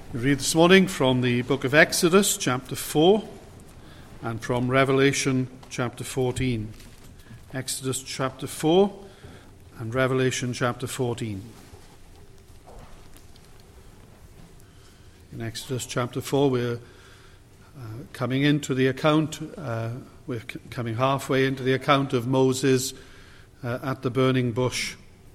We read this morning from the book of Exodus, chapter 4, and from Revelation, chapter 14. Exodus, chapter 4, and Revelation, chapter 14. In Exodus, chapter 4, we're coming into the account, we're coming halfway into the account of Moses at the burning bush.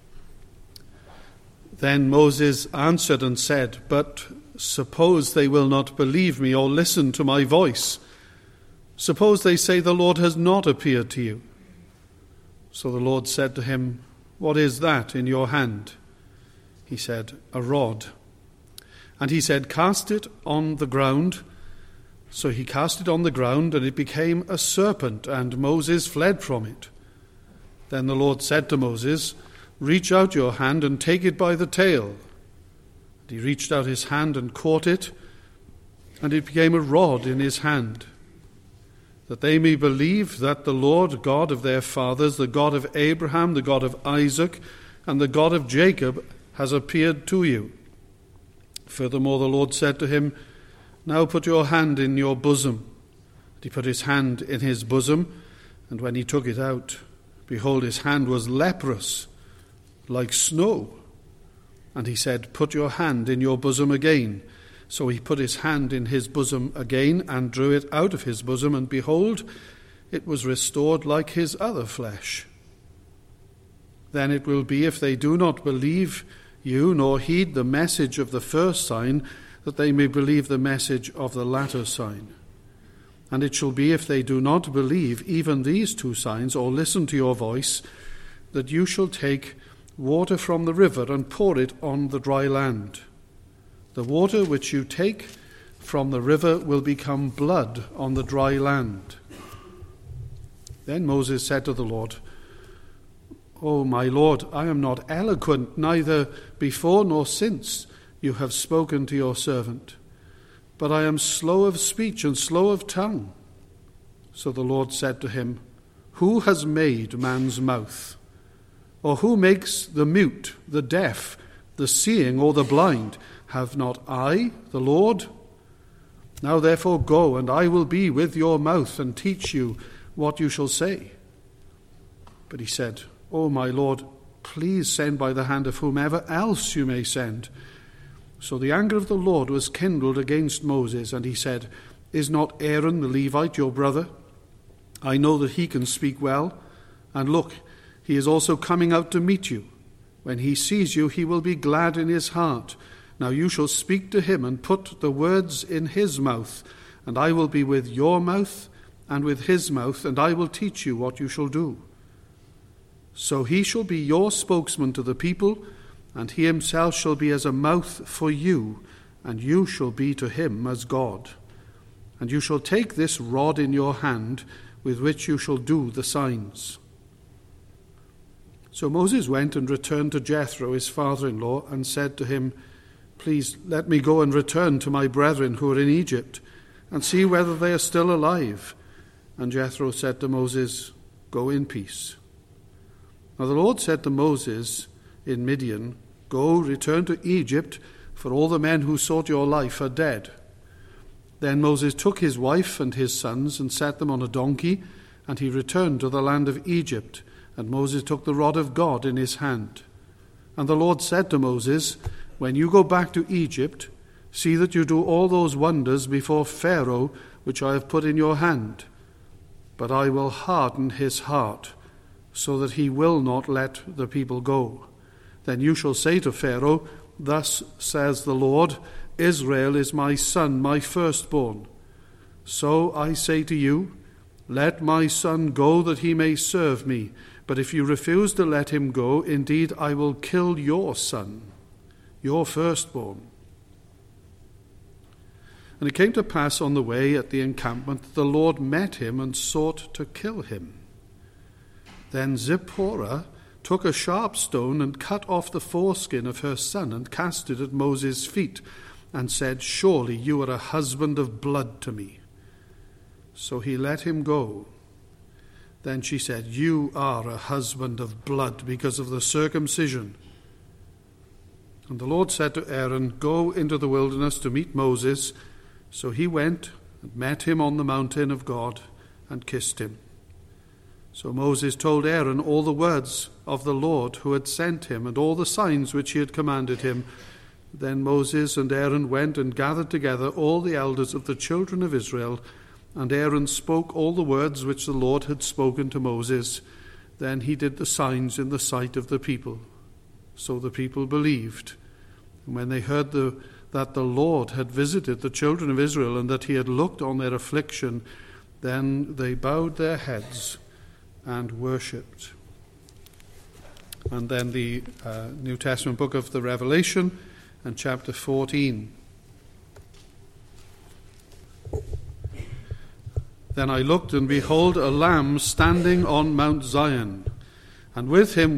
Then Moses answered and said, "But suppose they will not believe me or listen to my voice. Suppose they say the Lord has not appeared to you." So the Lord said to him, "What is that in your hand?" He said, "A rod." And he said, "Cast it on the ground." So he cast it on the ground, and it became a serpent, and Moses fled from it. Then the Lord said to Moses, "Reach out your hand and take it by the tail." And he reached out his hand and caught it, and it became a rod in his hand, that they may believe that the Lord God of their fathers, the God of Abraham, the God of Isaac, and the God of Jacob, has appeared to you. Furthermore, the Lord said to him, "Now put your hand in your bosom." And he put his hand in his bosom, and when he took it out, behold, his hand was leprous, like snow. And he said, "Put your hand in your bosom again." So he put his hand in his bosom again and drew it out of his bosom, and behold, it was restored like his other flesh. Then it will be, if they do not believe you nor heed the message of the first sign, that they may believe the message of the latter sign. And it shall be, if they do not believe even these two signs, or listen to your voice, that you shall take water from the river and pour it on the dry land. The water which you take from the river will become blood on the dry land. Then Moses said to the Lord, "O my Lord, I am not eloquent, neither before nor since you have spoken to your servant, but I am slow of speech and slow of tongue." So the Lord said to him, "Who has made man's mouth? Or who makes the mute, the deaf, the seeing, or the blind? Have not I, the Lord? Now therefore go, and I will be with your mouth and teach you what you shall say." But he said, "O my Lord, please send by the hand of whomever else you may send." So the anger of the Lord was kindled against Moses, and he said, "Is not Aaron the Levite your brother? I know that he can speak well, and look, he is also coming out to meet you. When he sees you, he will be glad in his heart. Now you shall speak to him and put the words in his mouth, and I will be with your mouth and with his mouth, and I will teach you what you shall do. So he shall be your spokesman to the people, and he himself shall be as a mouth for you, and you shall be to him as God. And you shall take this rod in your hand, with which you shall do the signs." So Moses went and returned to Jethro, his father-in-law, and said to him, "Please let me go and return to my brethren who are in Egypt, and see whether they are still alive." And Jethro said to Moses, "Go in peace." Now the Lord said to Moses in Midian, "Go, return to Egypt, for all the men who sought your life are dead." Then Moses took his wife and his sons and set them on a donkey, and he returned to the land of Egypt. And Moses took the rod of God in his hand. And the Lord said to Moses, "When you go back to Egypt, see that you do all those wonders before Pharaoh, which I have put in your hand. But I will harden his heart, so that he will not let the people go. Then you shall say to Pharaoh, 'Thus says the Lord, Israel is my son, my firstborn. So I say to you, let my son go that he may serve me. But if you refuse to let him go, indeed I will kill your son, your firstborn.'" And it came to pass on the way at the encampment that the Lord met him and sought to kill him. Then Zipporah took a sharp stone and cut off the foreskin of her son and cast it at Moses' feet and said, "Surely you are a husband of blood to me." So he let him go. Then she said, "You are a husband of blood because of the circumcision." And the Lord said to Aaron, "Go into the wilderness to meet Moses." So he went and met him on the mountain of God and kissed him. So Moses told Aaron all the words of the Lord who had sent him and all the signs which he had commanded him. Then Moses and Aaron went and gathered together all the elders of the children of Israel, and Aaron spoke all the words which the Lord had spoken to Moses. Then he did the signs in the sight of the people. So the people believed. And when they heard that the Lord had visited the children of Israel and that he had looked on their affliction, then they bowed their heads and worshipped. And then the New Testament book of the Revelation and chapter 14. Then I looked, and behold, a Lamb standing on Mount Zion, and with him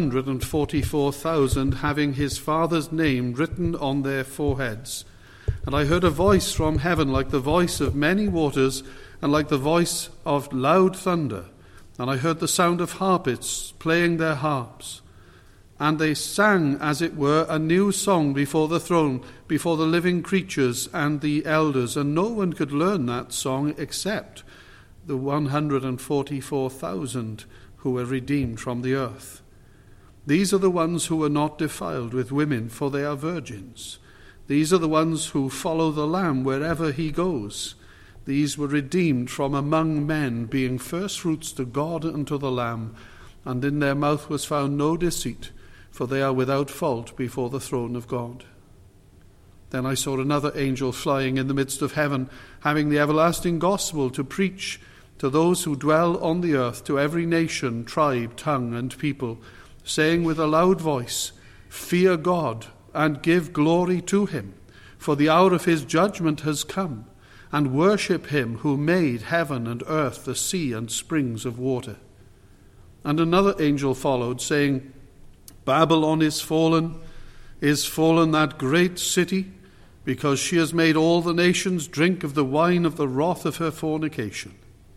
144,000, having his Father's name written on their foreheads. And I heard a voice from heaven like the voice of many waters, and like the voice of loud thunder. And I heard the sound of harpists playing their harps. And they sang, as it were, a new song before the throne, before the living creatures and the elders. And no one could learn that song except the 144,000 who were redeemed from the earth. These are the ones who were not defiled with women, for they are virgins. These are the ones who follow the Lamb wherever he goes. These were redeemed from among men, being firstfruits to God and to the Lamb. And in their mouth was found no deceit, for they are without fault before the throne of God. Then I saw another angel flying in the midst of heaven, having the everlasting gospel to preach to those who dwell on the earth, to every nation, tribe, tongue, and people, saying with a loud voice, "Fear God, and give glory to him, for the hour of his judgment has come, and worship him who made heaven and earth, the sea, and springs of water." And another angel followed, saying, "Babylon is fallen that great city, because she has made all the nations drink of the wine of the wrath of her fornication."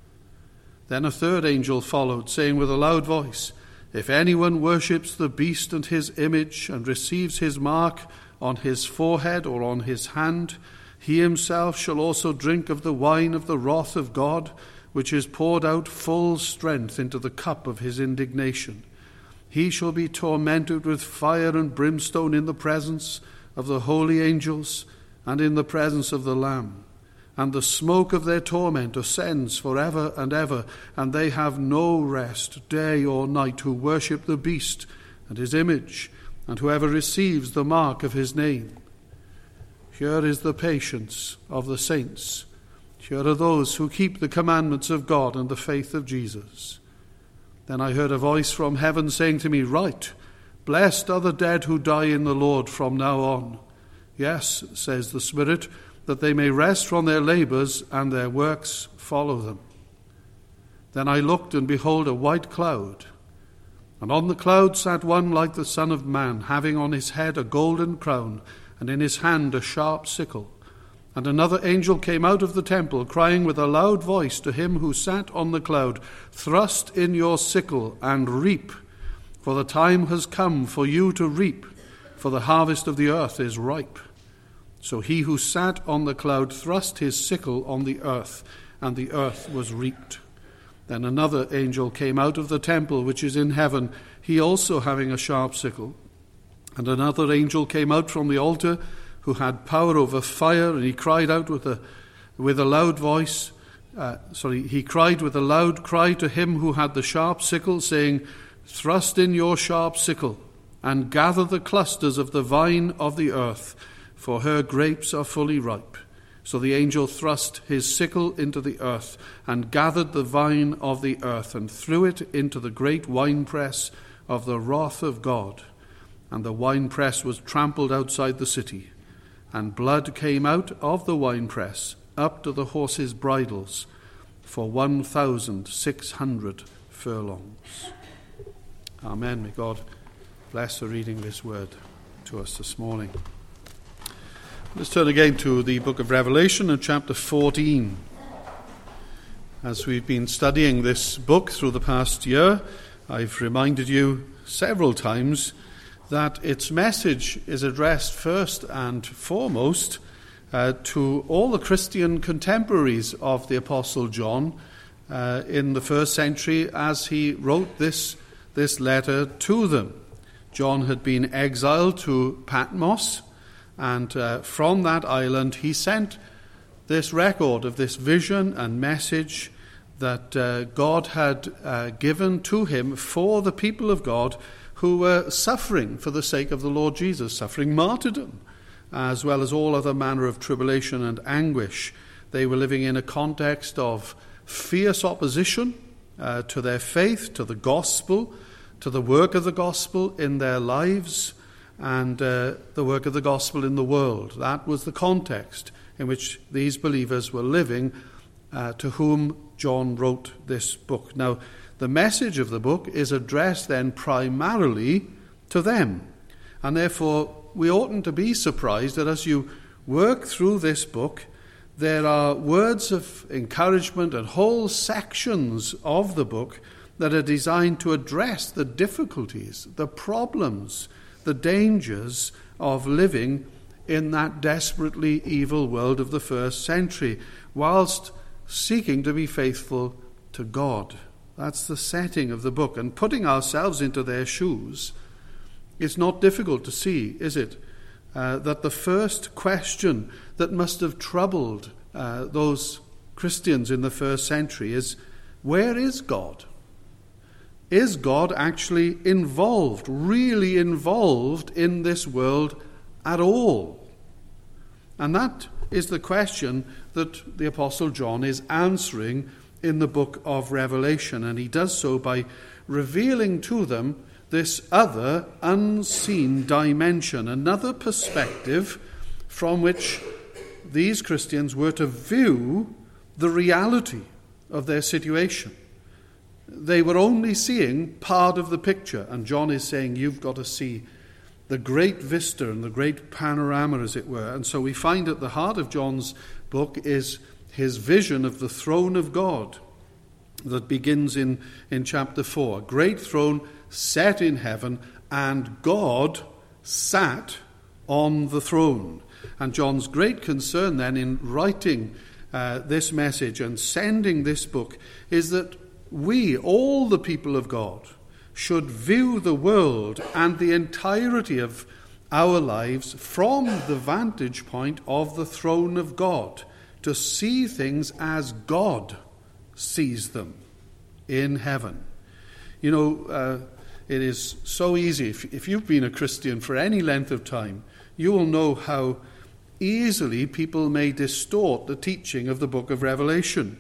Then a third angel followed, saying with a loud voice, "If anyone worships the beast and his image, and receives his mark on his forehead or on his hand, he himself shall also drink of the wine of the wrath of God, which is poured out full strength into the cup of his indignation. He shall be tormented with fire and brimstone in the presence of the holy angels and in the presence of the Lamb. And the smoke of their torment ascends forever and ever, and they have no rest day or night who worship the beast and his image, and whoever receives the mark of his name. Here is the patience of the saints. Here are those who keep the commandments of God and the faith of Jesus." Then I heard a voice from heaven saying to me, "Write, blessed are the dead who die in the Lord from now on. Yes, says the Spirit, that they may rest from their labors and their works follow them." Then I looked, and behold, a white cloud. And on the cloud sat one like the Son of Man, having on his head a golden crown, and in his hand a sharp sickle. And another angel came out of the temple, crying with a loud voice to him who sat on the cloud, "Thrust in your sickle and reap, for the time has come for you to reap, for the harvest of the earth is ripe." So he who sat on the cloud thrust his sickle on the earth, and the earth was reaped. Then another angel came out of the temple which is in heaven, he also having a sharp sickle. And another angel came out from the altar, who had power over fire, and he cried out with a loud voice. He cried with a loud cry to him who had the sharp sickle, saying, "Thrust in your sharp sickle, and gather the clusters of the vine of the earth, for her grapes are fully ripe." So the angel thrust his sickle into the earth, and gathered the vine of the earth, and threw it into the great winepress of the wrath of God. And the winepress was trampled outside the city, and blood came out of the winepress up to the horses' bridles for 1,600 furlongs. Amen. May God bless the reading of this word to us this morning. Let's turn again to the book of Revelation and chapter 14. As we've been studying this book through the past year, I've reminded you several times that its message is addressed first and foremost to all the Christian contemporaries of the Apostle John in the first century as he wrote this letter to them. John had been exiled to Patmos, and from that island he sent this record of this vision and message that God had given to him for the people of God who were suffering for the sake of the Lord Jesus, suffering martyrdom, as well as all other manner of tribulation and anguish. They were living in a context of fierce opposition to their faith, to the gospel, to the work of the gospel in their lives, and the work of the gospel in the world. That was the context in which these believers were living, to whom John wrote this book. Now, the message of the book is addressed then primarily to them. And therefore, we oughtn't to be surprised that as you work through this book, there are words of encouragement and whole sections of the book that are designed to address the difficulties, the problems, the dangers of living in that desperately evil world of the first century, whilst seeking to be faithful to God. That's the setting of the book. And putting ourselves into their shoes, it's not difficult to see, is it, that the first question that must have troubled those Christians in the first century is, where is God? Is God actually involved, really involved in this world at all? And that is the question that the Apostle John is answering in the book of Revelation, and he does so by revealing to them this other unseen dimension, another perspective from which these Christians were to view the reality of their situation. They were only seeing part of the picture, and John is saying you've got to see the great vista and the great panorama, as it were. And so we find at the heart of John's book is his vision of the throne of God that begins in chapter 4. A great throne set in heaven, and God sat on the throne. And John's great concern then in writing this message and sending this book is that we, all the people of God, should view the world and the entirety of our lives from the vantage point of the throne of God, to see things as God sees them in heaven. You know, it is so easy. If you've been a Christian for any length of time, you will know how easily people may distort the teaching of the book of Revelation.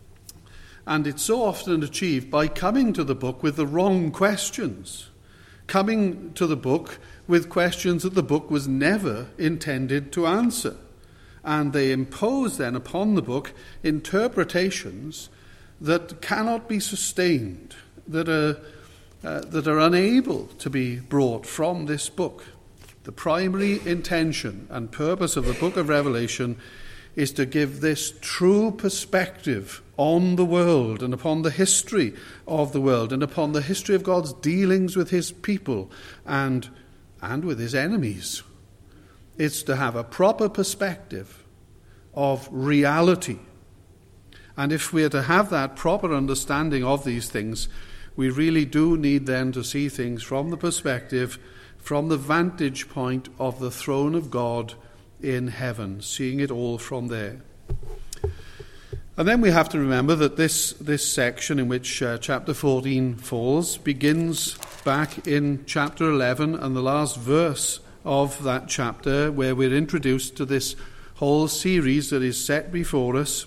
And it's so often achieved by coming to the book with the wrong questions, coming to the book with questions that the book was never intended to answer. And they impose then upon the book interpretations that cannot be sustained, that are unable to be brought from this book. The primary intention and purpose of the book of Revelation is to give this true perspective on the world and upon the history of the world and upon the history of God's dealings with his people and with his enemies. It's to have a proper perspective of reality. And if we are to have that proper understanding of these things, we really do need then to see things from the perspective, from the vantage point of the throne of God in heaven, seeing it all from there. And then we have to remember that this section in which chapter 14 falls begins back in chapter 11 and the last verse of that chapter, where we're introduced to this whole series that is set before us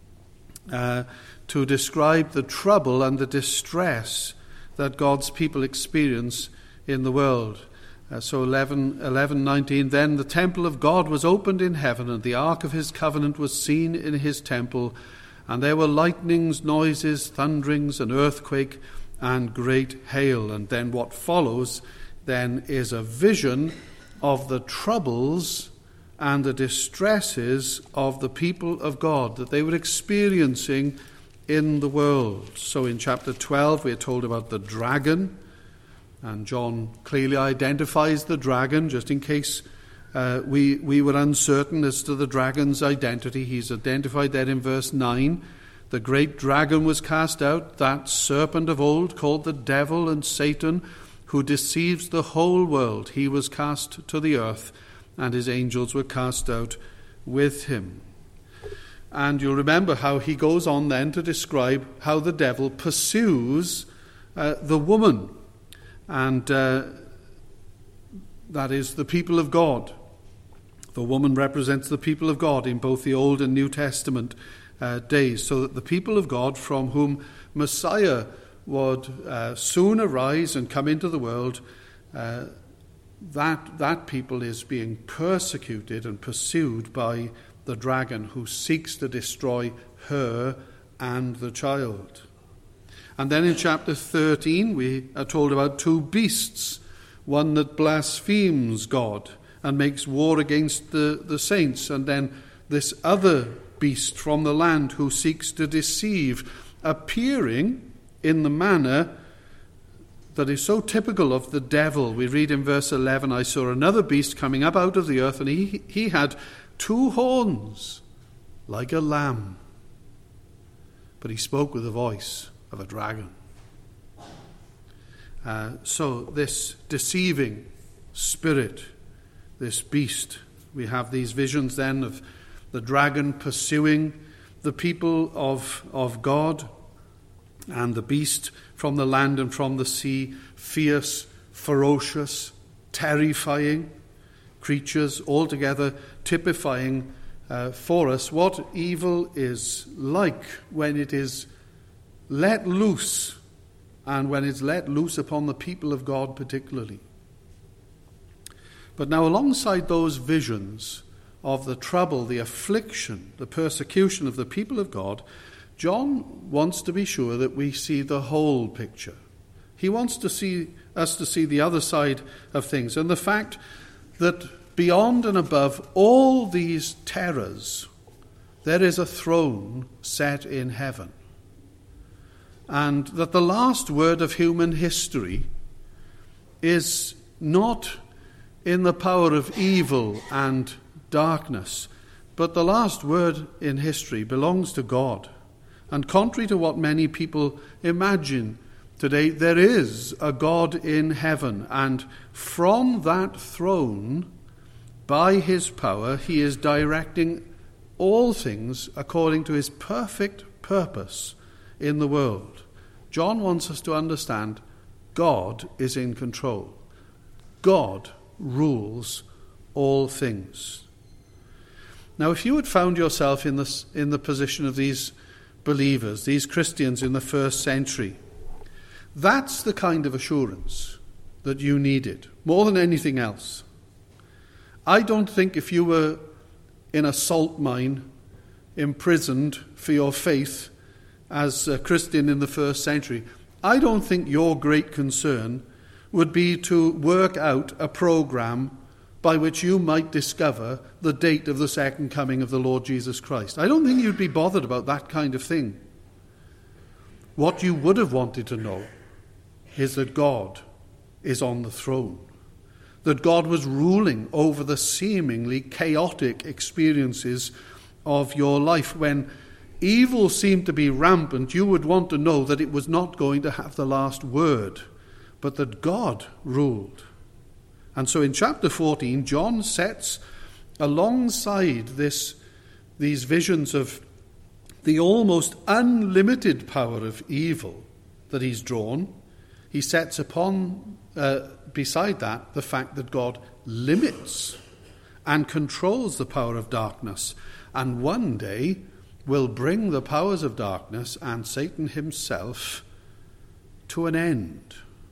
to describe the trouble and the distress that God's people experience in the world. So 11:19, then the temple of God was opened in heaven, and the ark of his covenant was seen in his temple, and there were lightnings, noises, thunderings, an earthquake, and great hail. And then what follows then is a vision of the troubles and the distresses of the people of God that they were experiencing in the world. So in chapter 12 we are told about the dragon, And John clearly identifies the dragon, just in case we were uncertain as to the dragon's identity. He's identified that in verse 9. The great dragon was cast out, that serpent of old called the devil and Satan, who deceives the whole world. He was cast to the earth, and his angels were cast out with him. And you'll remember how he goes on then to describe how the devil pursues the woman. And that is the people of God. The woman represents the people of God in both the Old and New Testament days, so that the people of God from whom Messiah would soon arise and come into the world, that people is being persecuted and pursued by the dragon, who seeks to destroy her and the child. And then in chapter 13 we are told about two beasts, one that blasphemes God and makes war against the saints, and then this other beast from the land who seeks to deceive, appearing in the manner that is so typical of the devil. We read in verse 11, I saw another beast coming up out of the earth, and he had 2 horns like a lamb, but he spoke with the voice of a dragon. So this deceiving spirit, this beast, we have these visions then of the dragon pursuing the people of God, and the beast from the land and from the sea, fierce, ferocious, terrifying creatures, altogether typifying for us what evil is like when it is let loose, and when it's let loose upon the people of God particularly. But now, alongside those visions of the trouble, the affliction, the persecution of the people of God, John wants to be sure that we see the whole picture. He wants to see us to see the other side of things, and the fact that beyond and above all these terrors, there is a throne set in heaven. And that the last word of human history is not in the power of evil and darkness, but the last word in history belongs to God. And contrary to what many people imagine today, there is a God in heaven, and from that throne, by his power, he is directing all things according to his perfect purpose in the world. John wants us to understand God is in control. God rules all things. Now, if you had found yourself in the position of these believers, these Christians in the first century, that's the kind of assurance that you needed, more than anything else. I don't think if you were in a salt mine, imprisoned for your faith as a Christian in the first century, I don't think your great concern would be to work out a program by which you might discover the date of the second coming of the Lord Jesus Christ. I don't think you'd be bothered about that kind of thing. What you would have wanted to know is that God is on the throne, that God was ruling over the seemingly chaotic experiences of your life. When evil seemed to be rampant, you would want to know that it was not going to have the last word, but that God ruled. And so in chapter 14, John sets alongside these visions of the almost unlimited power of evil that he's drawn, he sets upon, beside that, the fact that God limits and controls the power of darkness, and one day will bring the powers of darkness and Satan himself to an end.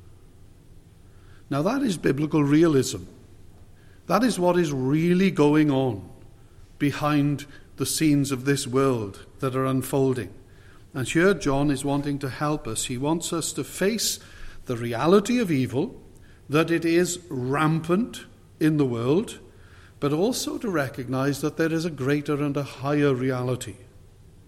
Now that is biblical realism. That is what is really going on behind the scenes of this world that are unfolding. And here John is wanting to help us. He wants us to face the reality of evil, that it is rampant in the world, but also to recognize that there is a greater and a higher reality.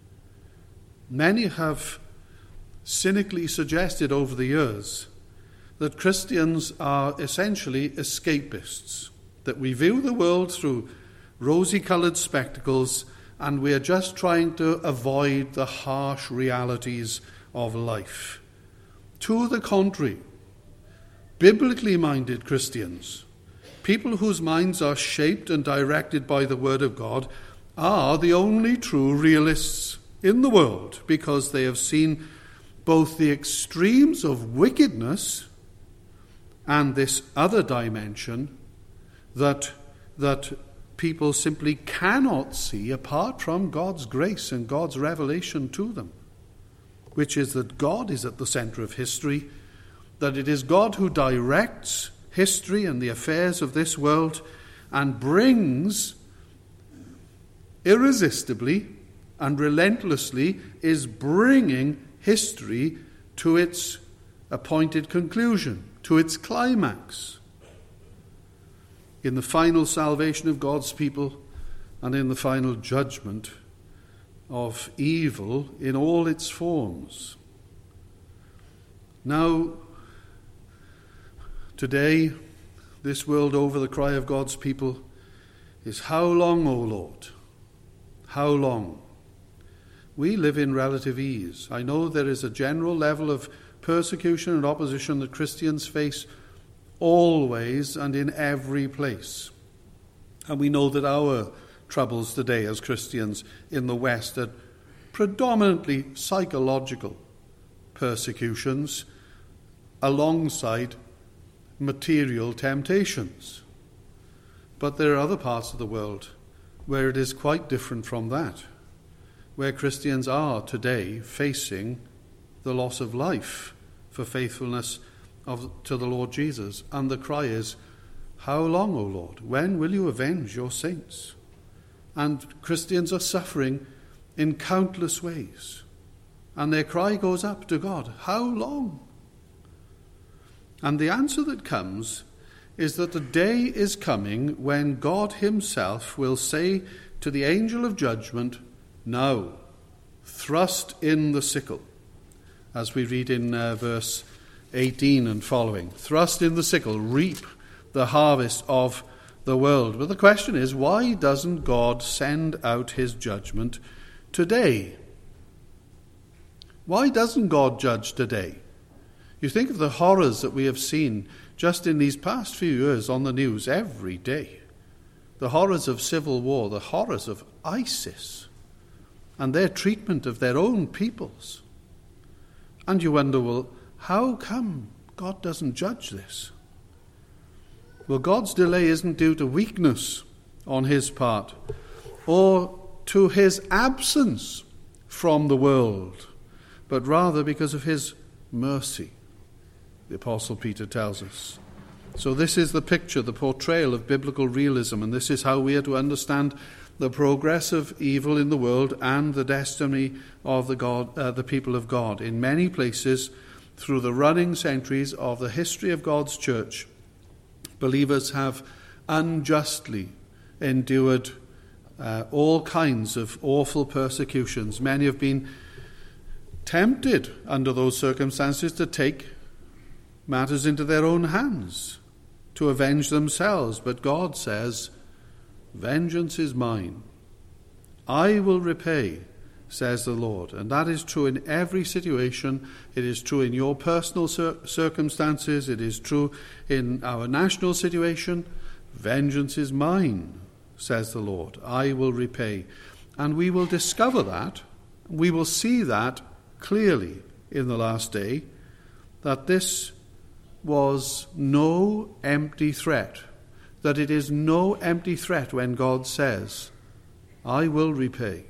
Many have cynically suggested over the years that Christians are essentially escapists, that we view the world through rosy-coloured spectacles and we are just trying to avoid the harsh realities of life. To the contrary, biblically minded Christians, people whose minds are shaped and directed by the Word of God, are the only true realists in the world, because they have seen both the extremes of wickedness and this other dimension that people simply cannot see apart from God's grace and God's revelation to them, which is that God is at the center of history, that it is God who directs history and the affairs of this world and brings irresistibly and relentlessly is bringing history to its appointed conclusion, to its climax, in the final salvation of God's people and in the final judgment of evil in all its forms. Now, today, this world over, the cry of God's people is, "How long, O Lord? How long?" We live in relative ease. I know there is a general level of persecution and opposition that Christians face always and in every place. And we know that our troubles today as Christians in the West are predominantly psychological persecutions alongside material temptations. But there are other parts of the world where it is quite different from that, where Christians are today facing the loss of life for faithfulness to the Lord Jesus. And the cry is, "How long, O Lord? When will you avenge your saints?" And Christians are suffering in countless ways. And their cry goes up to God, "How long?" And the answer that comes is that the day is coming when God himself will say to the angel of judgment, "Now, thrust in the sickle," as we read in verse 18 and following. Thrust in the sickle, reap the harvest of the world. But the question is, why doesn't God send out his judgment today? Why doesn't God judge today? You think of the horrors that we have seen just in these past few years on the news every day. The horrors of civil war, the horrors of ISIS, and their treatment of their own peoples. And you wonder, well, how come God doesn't judge this? Well, God's delay isn't due to weakness on his part or to his absence from the world, but rather because of his mercy, the Apostle Peter tells us. So this is the picture, the portrayal of biblical realism, and this is how we are to understand the progress of evil in the world and the destiny of the people of God. In many places, through the running centuries of the history of God's church, believers have unjustly endured all kinds of awful persecutions. Many have been tempted under those circumstances to take matters into their own hands, to avenge themselves. But God says, "Vengeance is mine. I will repay, says the Lord." And that is true in every situation. It is true in your personal circumstances. It is true in our national situation. Vengeance is mine, says the Lord. I will repay. And we will discover that, we will see that clearly in the last day, that this was no empty threat, that it is no empty threat when God says, "I will repay."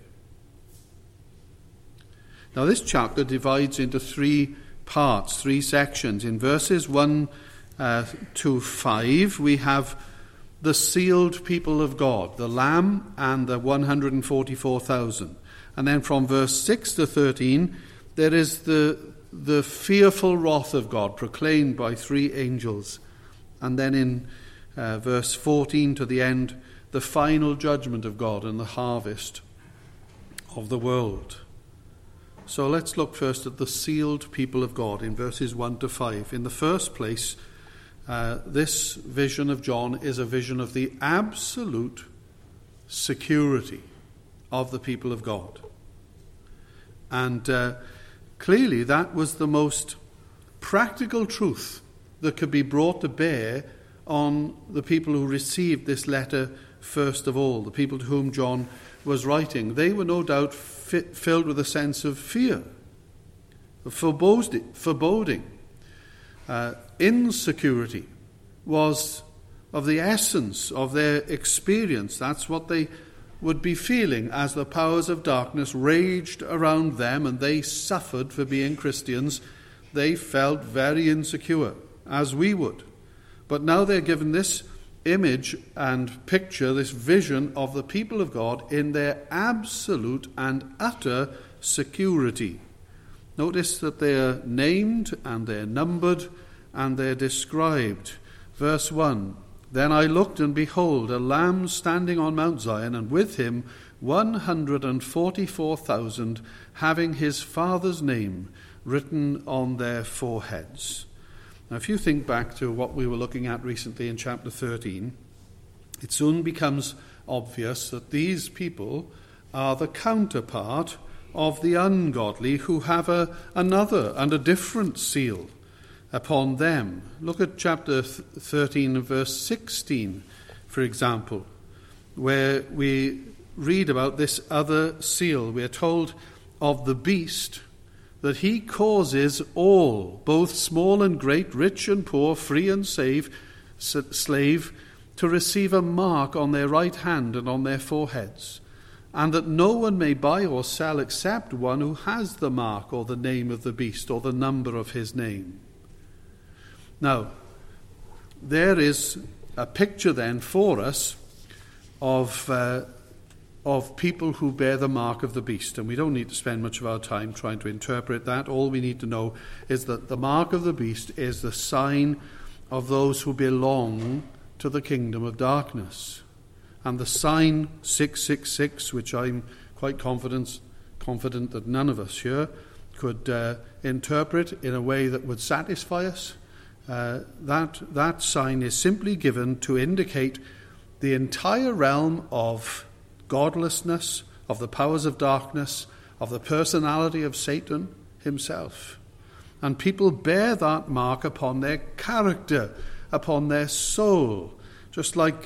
Now this chapter divides into three parts, three sections. In verses 1 to 5, we have the sealed people of God, the Lamb and the 144,000. And then from verse 6 to 13, there is the fearful wrath of God proclaimed by three angels. And then in verse 14 to the end, the final judgment of God and the harvest of the world. So let's look first at the sealed people of God in verses 1 to 5. In the first place, this vision of John is a vision of the absolute security of the people of God. And clearly that was the most practical truth that could be brought to bear on the people who received this letter first of all, the people to whom John was writing. They were no doubt filled with a sense of fear, of foreboding. Insecurity was of the essence of their experience. That's what they would be feeling as the powers of darkness raged around them and they suffered for being Christians. They felt very insecure, as we would. But now they're given this image and picture, this vision of the people of God in their absolute and utter security. Notice that they're named and they're numbered and they're described. Verse 1, "Then I looked, and behold, a Lamb standing on Mount Zion, and with him 144,000, having his Father's name written on their foreheads." Now, if you think back to what we were looking at recently in chapter 13, it soon becomes obvious that these people are the counterpart of the ungodly who have another and a different seal upon them. Look at chapter 13 and verse 16, for example, where we read about this other seal. We are told of the beast that he causes all, both small and great, rich and poor, free and slave, to receive a mark on their right hand and on their foreheads, and that no one may buy or sell except one who has the mark or the name of the beast or the number of his name. Now, there is a picture then for us of people who bear the mark of the beast. And we don't need to spend much of our time trying to interpret that. All we need to know is that the mark of the beast is the sign of those who belong to the kingdom of darkness. And the sign 666, which I'm quite confident that none of us here could interpret in a way that would satisfy us, that sign is simply given to indicate the entire realm of godlessness, of the powers of darkness, of the personality of Satan himself. And people bear that mark upon their character, upon their soul. Just like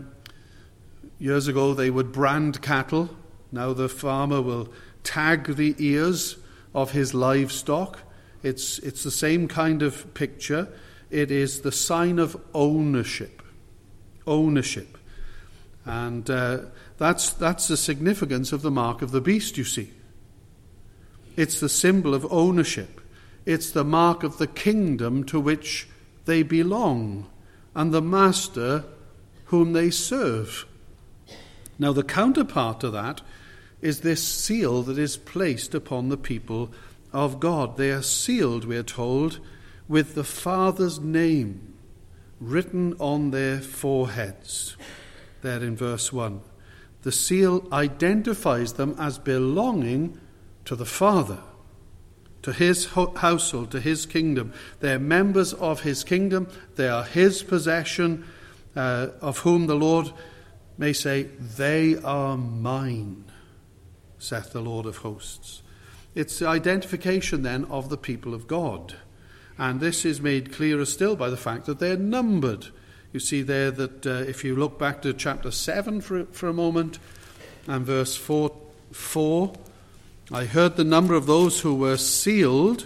years ago they would brand cattle, now the farmer will tag the ears of his livestock. It's the same kind of picture. It is the sign of ownership. Ownership. And that's the significance of the mark of the beast, you see. It's the symbol of ownership. It's the mark of the kingdom to which they belong and the master whom they serve. Now, the counterpart to that is this seal that is placed upon the people of God. They are sealed, we are told, with the Father's name written on their foreheads. There in verse 1. The seal identifies them as belonging to the Father, to his household, to his kingdom. They are members of his kingdom. They are his possession, of whom the Lord may say, "They are mine, saith the Lord of hosts." It's the identification then of the people of God. And this is made clearer still by the fact that they're numbered. You see there that if you look back to chapter 7 for a moment, and verse 4, "I heard the number of those who were sealed,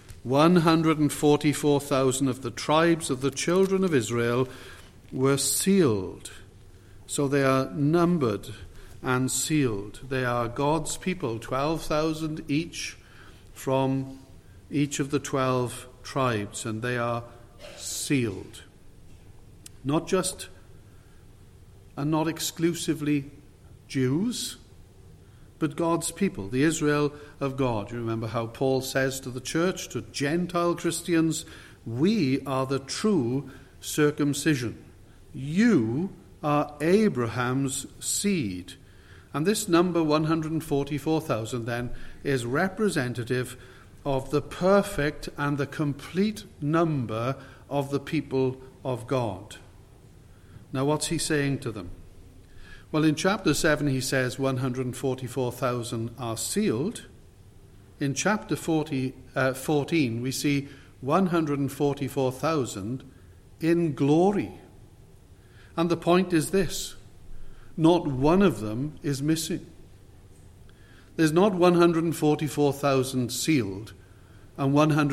144,000 of the tribes of the children of Israel were sealed." So they are numbered and sealed. They are God's people, 12,000 each from each of the 12 tribes, and they are sealed. Not just and not exclusively Jews, but God's people, the Israel of God. You remember how Paul says to the church, to Gentile Christians, "We are the true circumcision. You are Abraham's seed, And this number, 144,000, then, is representative of the perfect and the complete number of the people of God. Now, what's he saying to them? Well, in chapter 7, he says 144,000 are sealed. In chapter 14, we see 144,000 in glory. And the point is this: not one of them is missing. There's not 144,000 sealed and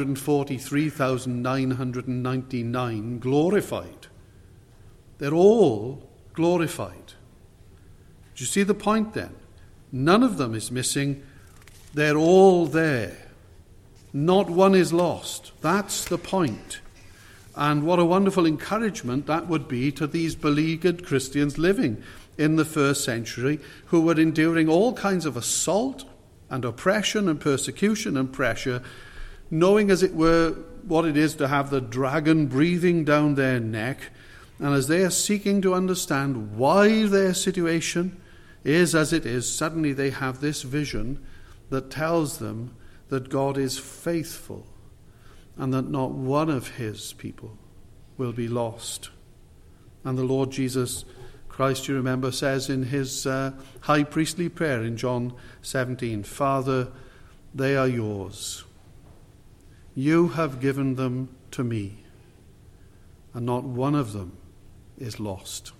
143,999 glorified. They're all glorified. Do you see the point then? None of them is missing. They're all there. Not one is lost. That's the point. And what a wonderful encouragement that would be to these beleaguered Christians living in the first century, who were enduring all kinds of assault and oppression and persecution and pressure, knowing, as it were, what it is to have the dragon breathing down their neck. And as they are seeking to understand why their situation is as it is, suddenly they have this vision that tells them that God is faithful and that not one of his people will be lost. And the Lord Jesus Christ, you remember, says in his high priestly prayer in John 17, "Father, they are yours. You have given them to me, and not one of them is lost."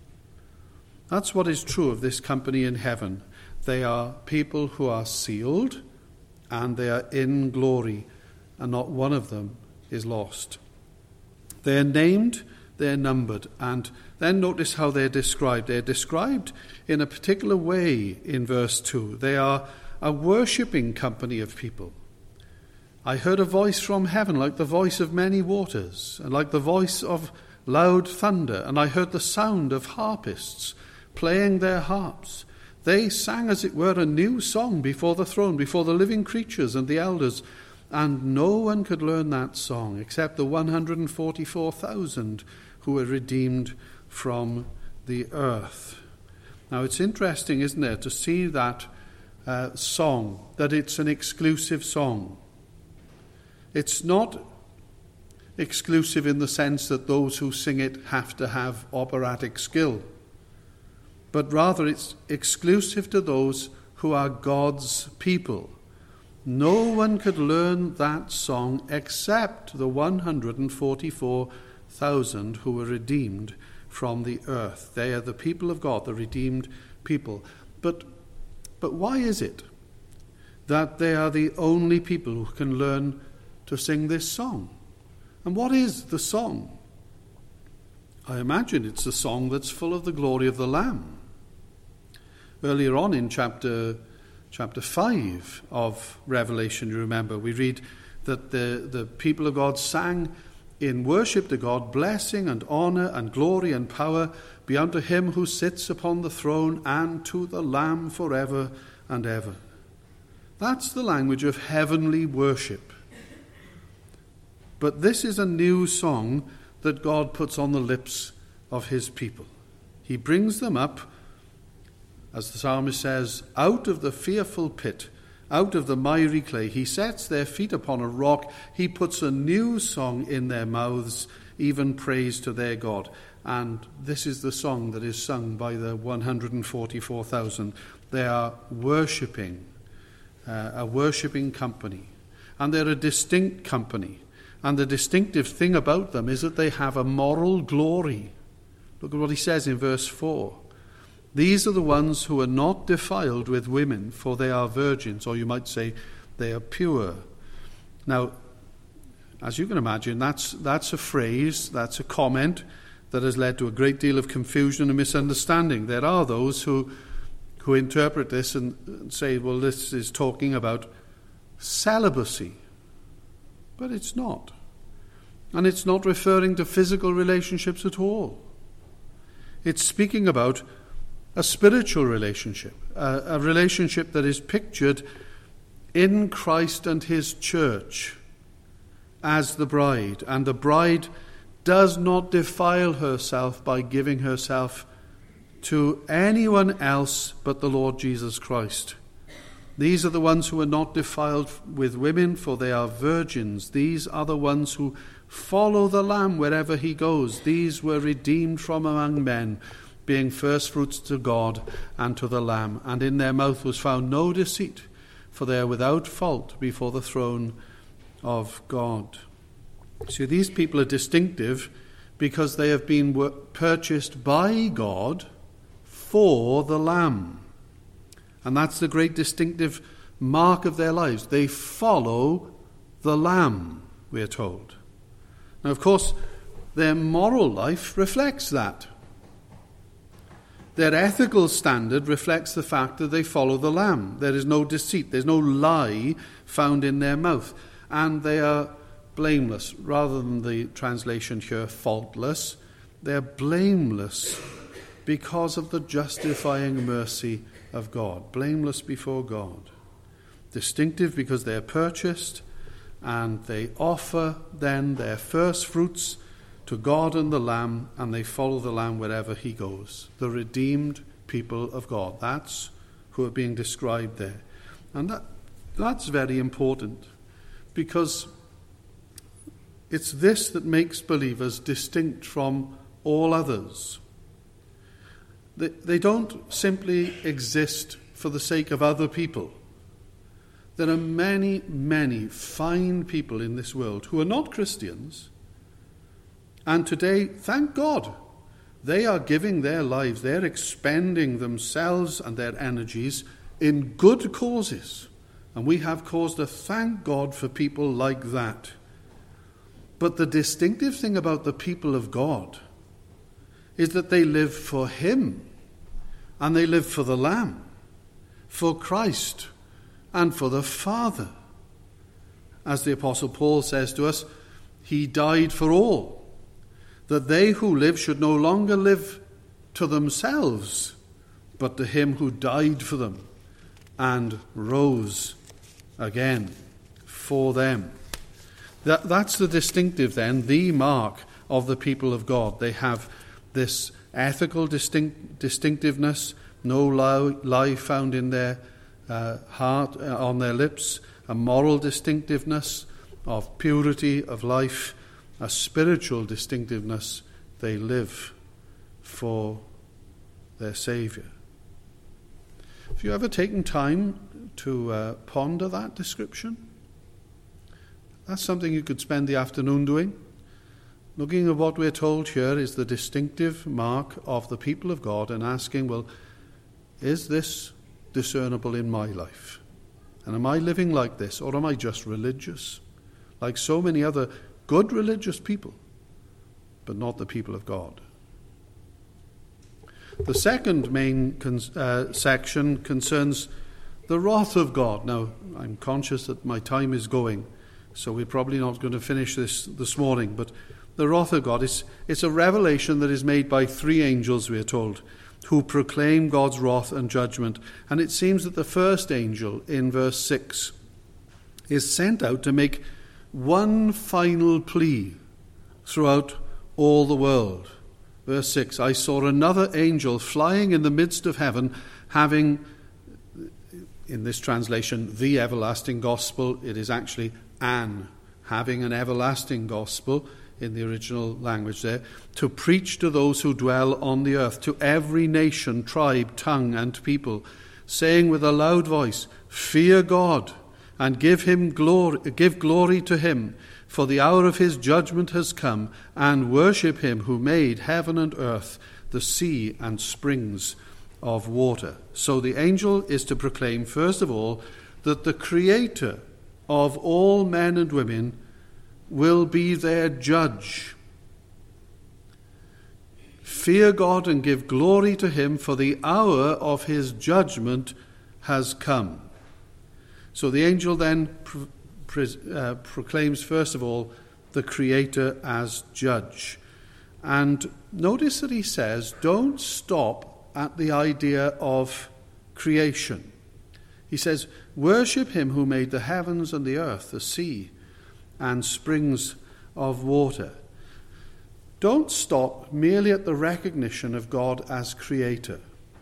That's what is true of this company in heaven. They are people who are sealed, and they are in glory, and not one of them is lost. They are named, they're numbered, and then notice how they're described. They're described in a particular way in verse 2. They are a worshipping company of people. "I heard a voice from heaven like the voice of many waters, and like the voice of loud thunder, and I heard the sound of harpists playing their harps. They sang, as it were, a new song before the throne, before the living creatures and the elders. And no one could learn that song except the 144,000 who were redeemed from the earth." Now, it's interesting, isn't it, to see that song, that it's an exclusive song. It's not exclusive in the sense that those who sing it have to have operatic skill, but rather it's exclusive to those who are God's people. No one could learn that song except the 144,000 who were redeemed from the earth. They are the people of God, the redeemed people. But why is it that they are the only people who can learn to sing this song? And what is the song? I imagine it's a song that's full of the glory of the Lamb. Earlier on in chapter 5 of Revelation, you remember, we read that the people of God sang in worship to God, "Blessing and honor and glory and power be unto him who sits upon the throne and to the Lamb forever and ever." That's the language of heavenly worship. But this is a new song that God puts on the lips of his people. He brings them up, as the psalmist says, out of the fearful pit, out of the miry clay. He sets their feet upon a rock. He puts a new song in their mouths, even praise to their God. And this is the song that is sung by the 144,000. They are worshipping, a worshipping company. And they're a distinct company. And the distinctive thing about them is that they have a moral glory. Look at what he says in verse 4. "These are the ones who are not defiled with women, for they are virgins," or you might say they are pure. Now, as you can imagine, that's a phrase, that's a comment that has led to a great deal of confusion and misunderstanding. There are those who interpret this and say, well, this is talking about celibacy. But it's not. And it's not referring to physical relationships at all. It's speaking about a spiritual relationship, a relationship that is pictured in Christ and his church as the bride. And the bride does not defile herself by giving herself to anyone else but the Lord Jesus Christ. These are the ones who are not defiled with women, for they are virgins. These are the ones who follow the Lamb wherever he goes. These were redeemed from among men, being firstfruits to God and to the Lamb. And in their mouth was found no deceit, for they are without fault before the throne of God. See, these people are distinctive because they have been purchased by God for the Lamb. And that's the great distinctive mark of their lives. They follow the Lamb, we are told. Now, of course, their moral life reflects that. Their ethical standard reflects the fact that they follow the Lamb. There is no deceit, there's no lie found in their mouth. And they are blameless, rather than the translation here, faultless. They're blameless because of the justifying mercy of God, blameless before God. Distinctive because they're purchased, and they offer then their first fruits to God and the Lamb, and they follow the Lamb wherever he goes. The redeemed people of God. That's who are being described there. And that's very important, because it's this that makes believers distinct from all others. They don't simply exist for the sake of other people. There are many, many fine people in this world who are not Christians. And today, thank God, they are giving their lives, they're expending themselves and their energies in good causes. And we have cause to thank God for people like that. But the distinctive thing about the people of God is that they live for him, and they live for the Lamb, for Christ, and for the Father. As the Apostle Paul says to us, he died for all, that they who live should no longer live to themselves, but to him who died for them and rose again for them. That's the distinctive then, the mark of the people of God. They have this ethical distinctiveness, no lie found in their heart, on their lips, a moral distinctiveness of purity of life, a spiritual distinctiveness. They live for their Saviour. Have you ever taken time to ponder that description? That's something you could spend the afternoon doing. Looking at what we're told here is the distinctive mark of the people of God, and asking, well, is this discernible in my life? And am I living like this, or am I just religious? Like so many other good religious people, but not the people of God. The second main section concerns the wrath of God. Now, I'm conscious that my time is going, so we're probably not going to finish this morning, but the wrath of God, it's a revelation that is made by three angels, we are told, who proclaim God's wrath and judgment. And it seems that the first angel, in verse 6, is sent out to make one final plea throughout all the world. Verse 6, I saw another angel flying in the midst of heaven, having, in this translation, the everlasting gospel. It is actually having an everlasting gospel in the original language there, to preach to those who dwell on the earth, to every nation, tribe, tongue, and people, saying with a loud voice, fear God, and give glory to him, for the hour of his judgment has come, and worship him who made heaven and earth, the sea and springs of water. So the angel is to proclaim, first of all, that the Creator of all men and women will be their judge. Fear God and give glory to him, for the hour of his judgment has come. So the angel then proclaims, first of all, the Creator as judge. And notice that he says, don't stop at the idea of creation. He says, worship him who made the heavens and the earth, the sea, and springs of water. don't stop merely at the recognition of God as creator.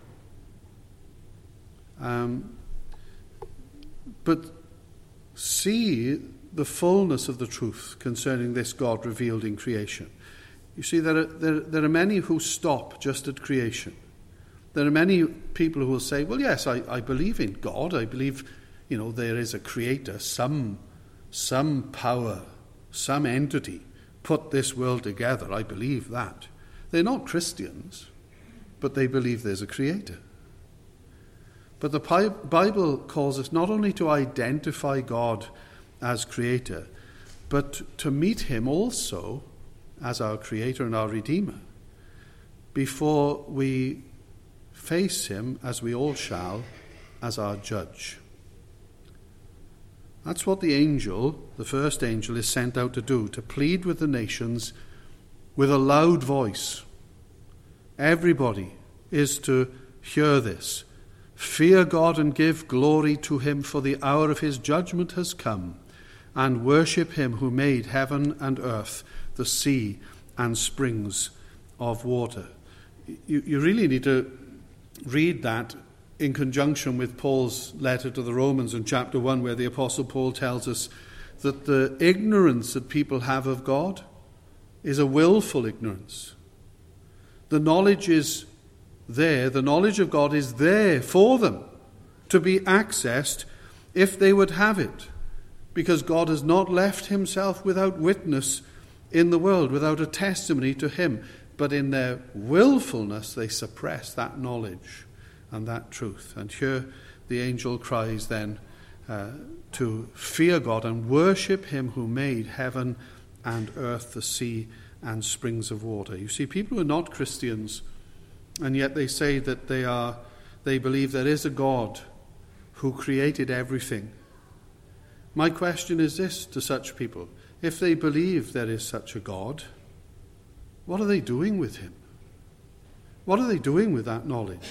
But see the fullness of the truth concerning this God revealed in creation. You see, there are many who stop just at creation. There are many people who will say, well, yes, I believe in God. I believe, there is a creator, some power, some entity put this world together. I believe that. They're not Christians, but they believe there's a creator. But the Bible calls us not only to identify God as creator, but to meet him also as our creator and our redeemer before we face him, as we all shall, as our judge. That's what the first angel, is sent out to do, to plead with the nations with a loud voice. Everybody is to hear this. Fear God and give glory to him, for the hour of his judgment has come, and worship him who made heaven and earth, the sea and springs of water. You really need to read that in conjunction with Paul's letter to the Romans in chapter 1, where the Apostle Paul tells us that the ignorance that people have of God is a willful ignorance. The knowledge is there, the knowledge of God is there for them to be accessed if they would have it, because God has not left himself without witness in the world, without a testimony to him. But in their willfulness they suppress that knowledge and that truth. And here the angel cries then to fear God and worship him who made heaven and earth, the sea and springs of water. You see, people who are not Christians, and yet they say that they believe there is a God who created everything. My question is this to such people: if they believe there is such a God, what are they doing with him? What are they doing with that knowledge?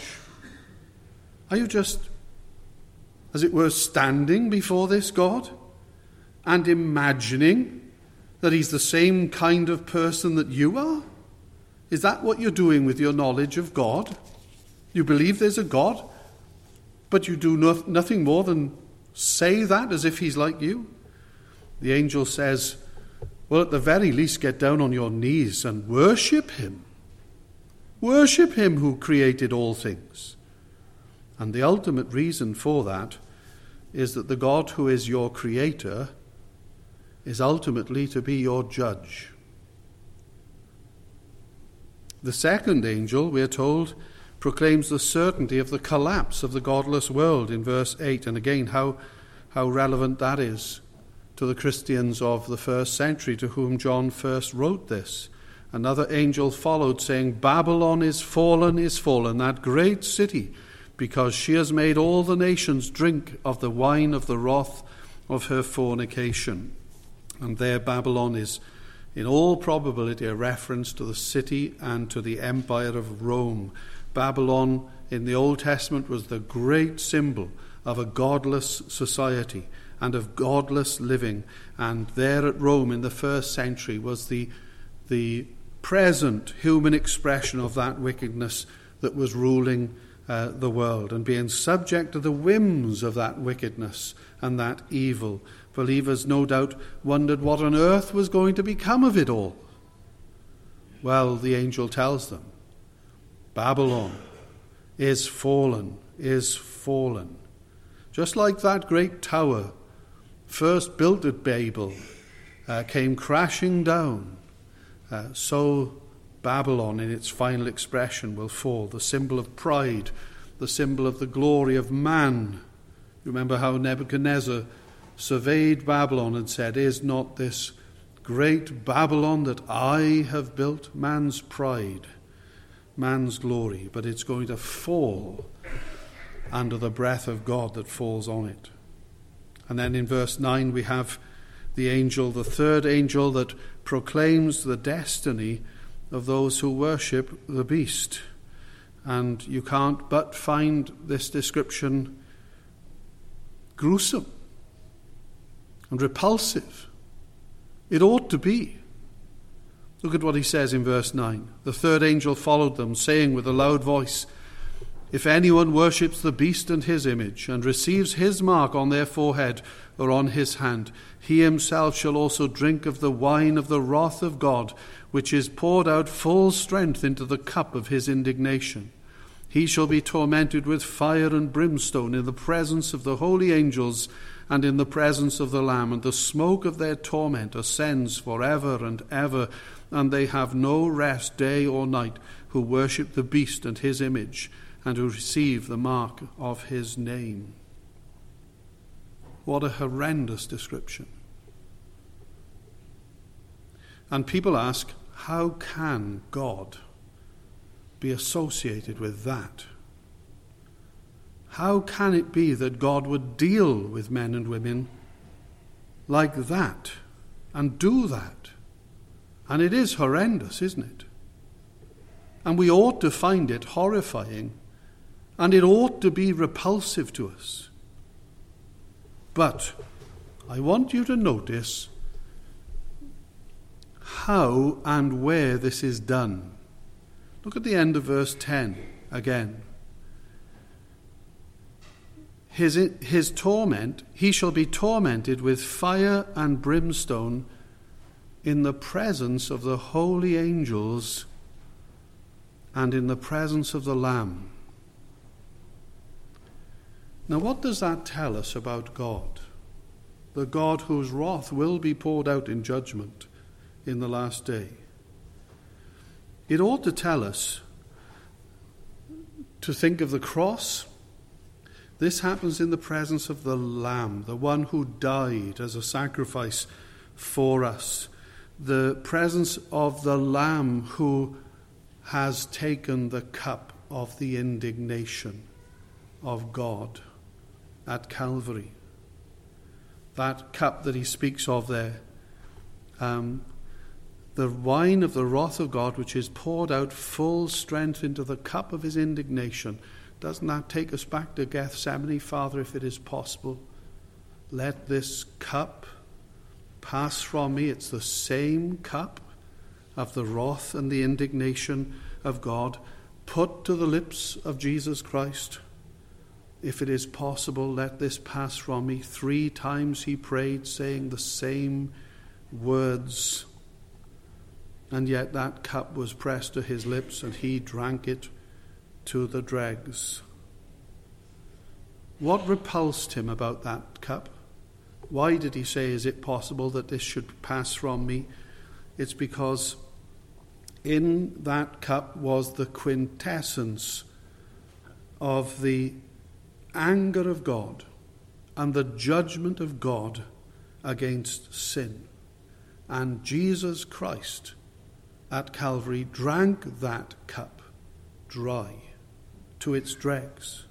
Are you just, as it were, standing before this God and imagining that he's the same kind of person that you are? Is that what you're doing with your knowledge of God? You believe there's a God, but you do nothing more than say that as if he's like you? The angel says, well, at the very least, get down on your knees and worship him. Worship him who created all things. And the ultimate reason for that is that the God who is your creator is ultimately to be your judge. The second angel, we are told, proclaims the certainty of the collapse of the godless world in verse 8. And again, how relevant that is to the Christians of the first century to whom John first wrote this. Another angel followed, saying, Babylon is fallen, that great city, because she has made all the nations drink of the wine of the wrath of her fornication. And there Babylon is, in all probability, a reference to the city and to the empire of Rome. Babylon in the Old Testament was the great symbol of a godless society and of godless living. And there at Rome in the first century was the present human expression of that wickedness that was ruling the world and being subject to the whims of that wickedness and that evil. Believers no doubt wondered what on earth was going to become of it all. Well, the angel tells them, Babylon is fallen. Just like that great tower, first built at Babel, came crashing down, so Babylon in its final expression will fall, the symbol of pride, the symbol of the glory of man. You remember how Nebuchadnezzar surveyed Babylon and said, is not this great Babylon that I have built man's pride, man's glory? But it's going to fall under the breath of God that falls on it. And then in verse 9 we have the angel, the third angel, that proclaims the destiny of those who worship the beast. And you can't but find this description gruesome and repulsive. It ought to be. Look at what he says in verse 9. The third angel followed them, saying with a loud voice, "If anyone worships the beast and his image, and receives his mark on their forehead or on his hand, he himself shall also drink of the wine of the wrath of God, which is poured out full strength into the cup of his indignation. He shall be tormented with fire and brimstone in the presence of the holy angels and in the presence of the Lamb, and the smoke of their torment ascends forever and ever, and they have no rest day or night who worship the beast and his image, and who receive the mark of his name." What a horrendous description. And people ask, how can God be associated with that? How can it be that God would deal with men and women like that and do that? And it is horrendous, isn't it? And we ought to find it horrifying, and it ought to be repulsive to us. But I want you to notice how and where this is done. Look at the end of verse 10 again. His torment, he shall be tormented with fire and brimstone in the presence of the holy angels and in the presence of the Lamb. Now, what does that tell us about God? The God whose wrath will be poured out in judgment in the last day. It ought to tell us to think of the cross. This happens in the presence of the Lamb, the one who died as a sacrifice for us. The presence of the Lamb who has taken the cup of the indignation of God at Calvary. That cup that he speaks of there. The wine of the wrath of God, which is poured out full strength into the cup of his indignation. Doesn't that take us back to Gethsemane? Father, if it is possible, let this cup pass from me. It's the same cup of the wrath and the indignation of God put to the lips of Jesus Christ. If it is possible, let this pass from me. 3 times he prayed, saying the same words. And yet that cup was pressed to his lips, and he drank it to the dregs. What repulsed him about that cup? Why did he say, is it possible that this should pass from me? It's because in that cup was the quintessence of the anger of God and the judgment of God against sin. And Jesus Christ at Calvary drank that cup dry to its dregs.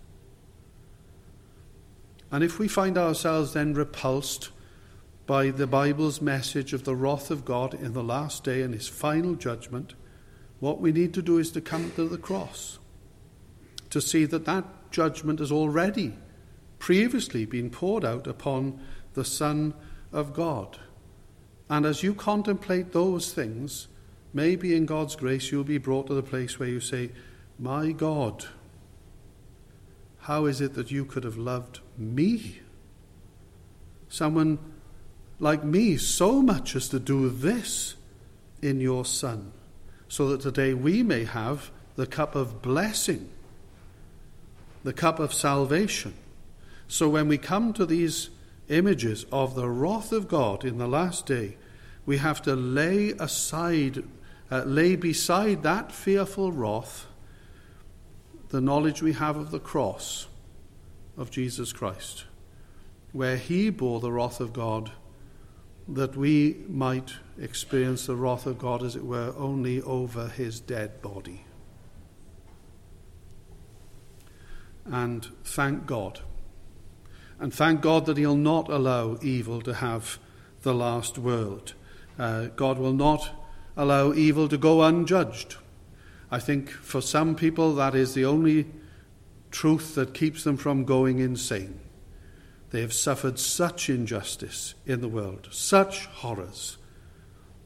And if we find ourselves then repulsed by the Bible's message of the wrath of God in the last day and his final judgment, what we need to do is to come to the cross, to see that that judgment has already previously been poured out upon the Son of God. And as you contemplate those things, maybe in God's grace you'll be brought to the place where you say, my God, how is it that you could have loved me? Someone like me so much as to do this in your Son, so that today we may have the cup of blessing, the cup of salvation. So when we come to these images of the wrath of God in the last day, we have to lay beside that fearful wrath the knowledge we have of the cross of Jesus Christ, where he bore the wrath of God, that we might experience the wrath of God, as it were, only over his dead body. And thank God. And thank God that he'll not allow evil to have the last word. God will not allow evil to go unjudged. I think for some people that is the only truth that keeps them from going insane. They have suffered such injustice in the world, such horrors,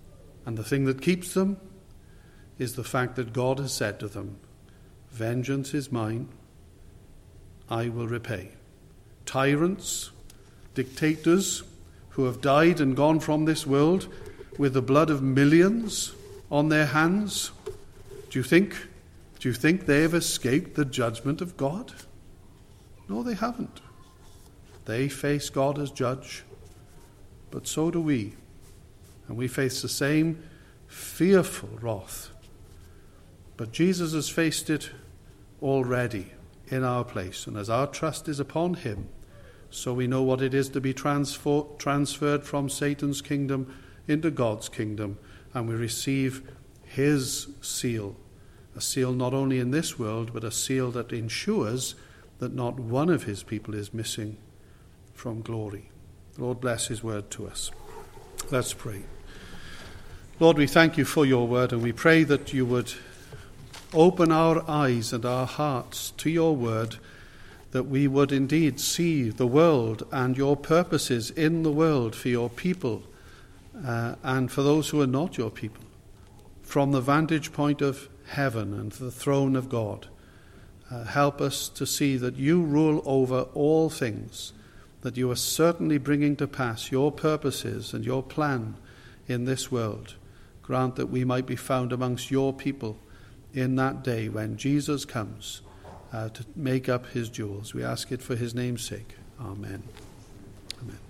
And the thing that keeps them is the fact that God has said to them, vengeance is mine, I will repay. Tyrants, dictators who have died and gone from this world with the blood of millions on their hands, do you think they have escaped the judgment of God? No, they haven't. They face God as judge, but so do we. And we face the same fearful wrath. But Jesus has faced it already in our place. And as our trust is upon him, so we know what it is to be transferred from Satan's kingdom into God's kingdom. And we receive his seal. A seal not only in this world, but a seal that ensures that not one of his people is missing from glory. The Lord bless his word to us. Let's pray. Lord, we thank you for your word, and we pray that you would open our eyes and our hearts to your word, that we would indeed see the world and your purposes in the world for your people and for those who are not your people, from the vantage point of heaven and the throne of God. Help us to see that you rule over all things, that you are certainly bringing to pass your purposes and your plan in this world. Grant that we might be found amongst your people in that day when Jesus comes to make up his jewels. We ask it for his name's sake. Amen. Amen.